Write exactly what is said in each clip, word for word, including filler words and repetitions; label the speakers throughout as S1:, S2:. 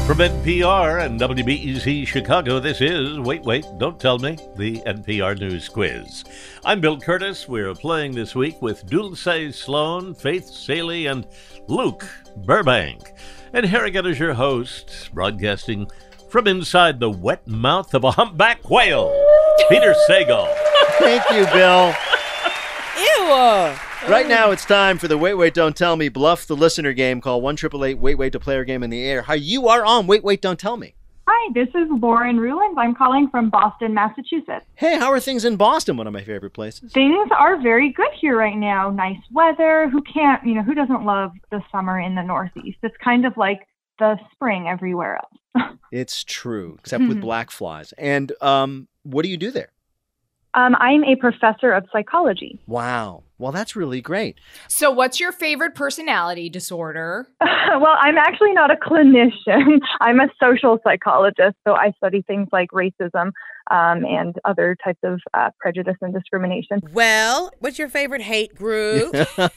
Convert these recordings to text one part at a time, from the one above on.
S1: From N P R and W B E Z Chicago, this is Wait, Wait, Don't Tell Me, the N P R News Quiz. I'm Bill Curtis. We're playing this week with Dulce Sloan, Faith Salie, and Luke Burbank. And here again is your host, broadcasting from inside the wet mouth of a humpback whale, Peter Sagal.
S2: Thank you, Bill.
S3: Ew.
S2: Right now, it's time for the Wait, Wait, Don't Tell Me Bluff the Listener game. Call one eight eight eight, wait, wait to play our game in the air. Hi, you are on Wait, Wait, Don't Tell Me.
S4: Hi, this is Lauren Ruland. I'm calling from Boston, Massachusetts.
S2: Hey, how are things in Boston, one of my favorite places?
S4: Things are very good here right now. Nice weather. Who can't, you know, who doesn't love the summer in the Northeast? It's kind of like the spring everywhere else.
S2: It's true, except with black flies. And um, what do you do there?
S4: Um, I'm a professor of psychology.
S2: Wow. Well, that's really great.
S3: So what's your favorite personality disorder?
S4: Well, I'm actually not a clinician. I'm a social psychologist, so I study things like racism um, and other types of uh, prejudice and discrimination.
S5: Well, what's your favorite hate group?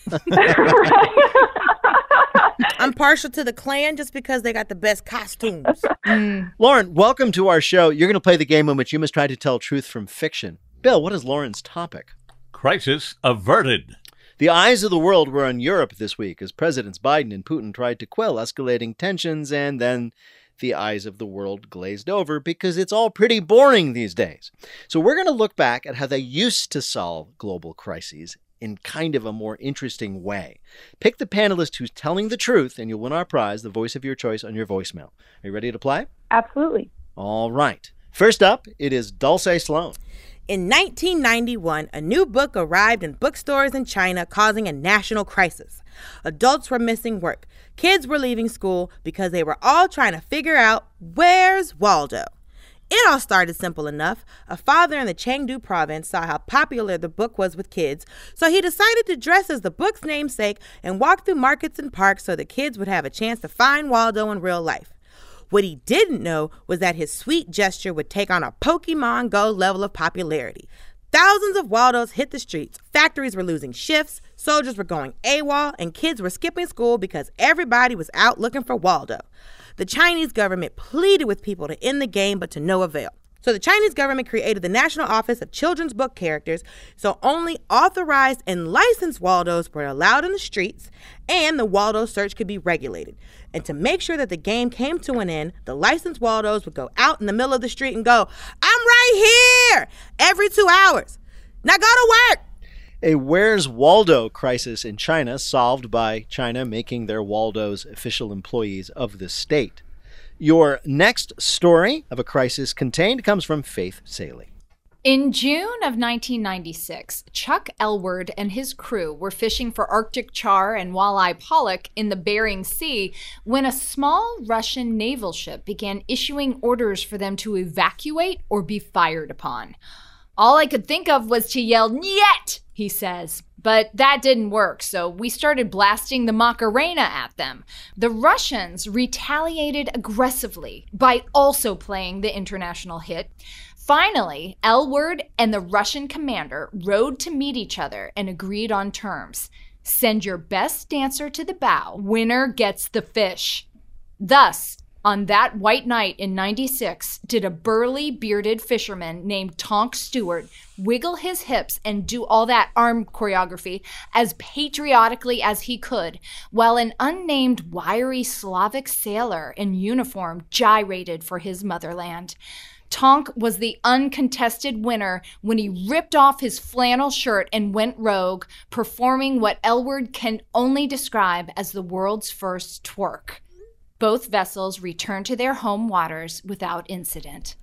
S5: I'm partial to the Klan just because they got the best costumes.
S2: Mm. Lauren, welcome to our show. You're going to play the game in which you must try to tell truth from fiction. Bill, what is Lauren's topic?
S1: Crisis averted.
S2: The eyes of the world were on Europe this week as Presidents Biden and Putin tried to quell escalating tensions, and then the eyes of the world glazed over because it's all pretty boring these days. So we're going to look back at how they used to solve global crises in kind of a more interesting way. Pick the panelist who's telling the truth, and you'll win our prize, the voice of your choice, on your voicemail. Are you ready to play?
S4: Absolutely.
S2: All right. First up, it is Dulce Sloan.
S5: In nineteen ninety-one, a new book arrived in bookstores in China, causing a national crisis. Adults were missing work. Kids were leaving school because they were all trying to figure out, where's Waldo? It all started simple enough. A father in the Chengdu province saw how popular the book was with kids, so he decided to dress as the book's namesake and walk through markets and parks so the kids would have a chance to find Waldo in real life. What he didn't know was that his sweet gesture would take on a Pokemon Go level of popularity. Thousands of Waldos hit the streets. Factories were losing shifts, soldiers were going AWOL, and kids were skipping school because everybody was out looking for Waldo. The Chinese government pleaded with people to end the game, but to no avail. So the Chinese government created the National Office of Children's Book Characters, so only authorized and licensed Waldos were allowed in the streets, and the Waldo search could be regulated. And to make sure that the game came to an end, the licensed Waldos would go out in the middle of the street and go, "I'm right here!" every two hours. Now go to work!
S2: A Where's Waldo crisis in China solved by China making their Waldos official employees of the state. Your next story of a crisis contained comes from Faith Salie.
S3: In June of nineteen ninety-six, Chuck Elward and his crew were fishing for Arctic char and walleye pollock in the Bering Sea when a small Russian naval ship began issuing orders for them to evacuate or be fired upon. All I could think of was to yell, "Niet!" he says. But that didn't work, so we started blasting the Macarena at them. The Russians retaliated aggressively by also playing the international hit. Finally, Elward and the Russian commander rowed to meet each other and agreed on terms. Send your best dancer to the bow. Winner gets the fish. Thus, on that white night in ninety-six, did a burly, bearded fisherman named Tonk Stewart wiggle his hips and do all that arm choreography as patriotically as he could, while an unnamed, wiry Slavic sailor in uniform gyrated for his motherland. Tonk was the uncontested winner when he ripped off his flannel shirt and went rogue, performing what Elward can only describe as the world's first twerk. Both vessels returned to their home waters without incident.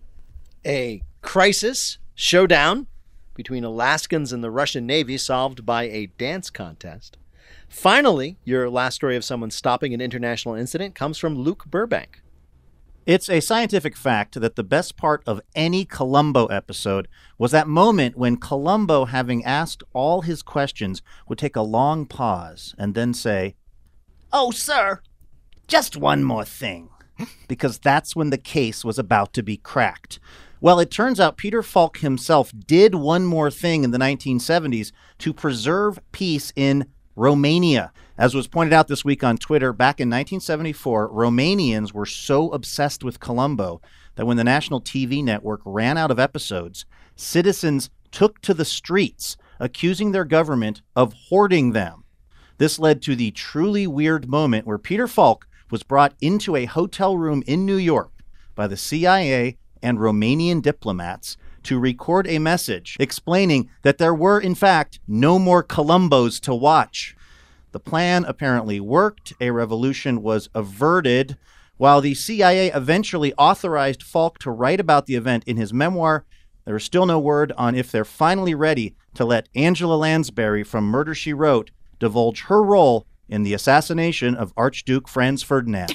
S2: A crisis showdown between Alaskans and the Russian Navy solved by a dance contest. Finally, your last story of someone stopping an international incident comes from Luke Burbank.
S6: It's a scientific fact that the best part of any Columbo episode was that moment when Columbo, having asked all his questions, would take a long pause and then say, "Oh, sir, just one more thing," because that's when the case was about to be cracked. Well, it turns out Peter Falk himself did one more thing in the nineteen seventies to preserve peace in Romania. As was pointed out this week on Twitter, back in nineteen seventy-four, Romanians were so obsessed with Columbo that when the national T V network ran out of episodes, citizens took to the streets, accusing their government of hoarding them. This led to the truly weird moment where Peter Falk was brought into a hotel room in New York by the C I A and Romanian diplomats to record a message explaining that there were, in fact, no more Columbos to watch. The plan apparently worked. A revolution was averted. While the C I A eventually authorized Falk to write about the event in his memoir, there is still no word on if they're finally ready to let Angela Lansbury from Murder, She Wrote divulge her role in the assassination of Archduke Franz Ferdinand.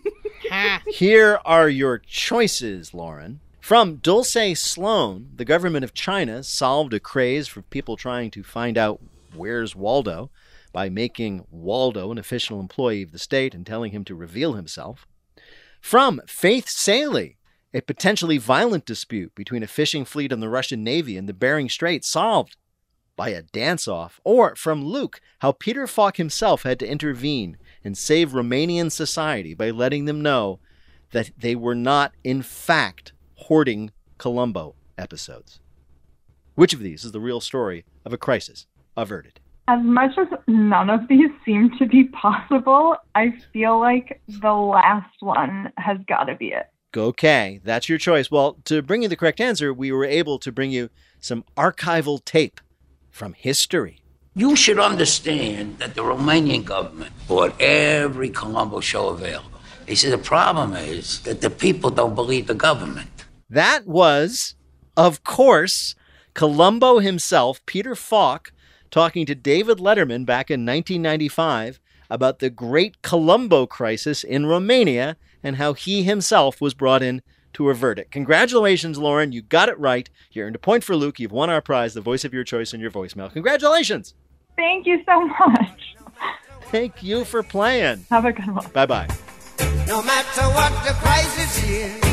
S2: Here are your choices, Lauren. From Dulce Sloan, the government of China solved a craze for people trying to find out where's Waldo by making Waldo an official employee of the state and telling him to reveal himself. From Faith Salie, a potentially violent dispute between a fishing fleet and the Russian Navy in the Bering Strait solved by a dance-off. Or from Luke, how Peter Falk himself had to intervene and save Romanian society by letting them know that they were not, in fact, hoarding Columbo episodes. Which of these is the real story of a crisis averted?
S4: As much as none of these seem to be possible, I feel like the last one has got to be it.
S2: Okay, that's your choice. Well, to bring you the correct answer, we were able to bring you some archival tape from history.
S7: You should understand that the Romanian government bought every Columbo show available. He said the problem is that the people don't believe the government.
S2: That was, of course, Columbo himself, Peter Falk, talking to David Letterman back in nineteen ninety-five about the Great Columbo Crisis in Romania and how he himself was brought in to avert it. Congratulations, Lauren. You got it right. You earned a point for Luke. You've won our prize, the voice of your choice in your voicemail. Congratulations.
S4: Thank you so much.
S2: Thank you for playing.
S4: Have a good one.
S2: Bye-bye.
S8: No matter what the crisis is,